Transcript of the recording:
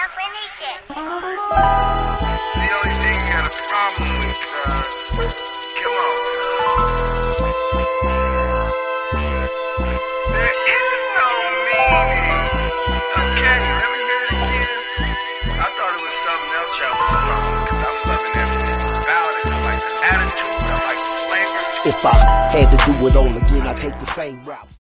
finish it. The only thing you got a problem with, come on. There is no meaning. Okay, let me hear it again. I thought it was something else y'all was talking about, because I'm loving everything about it. I like the attitude, I like the flavor. If I had to do it all again, I'd take the same route.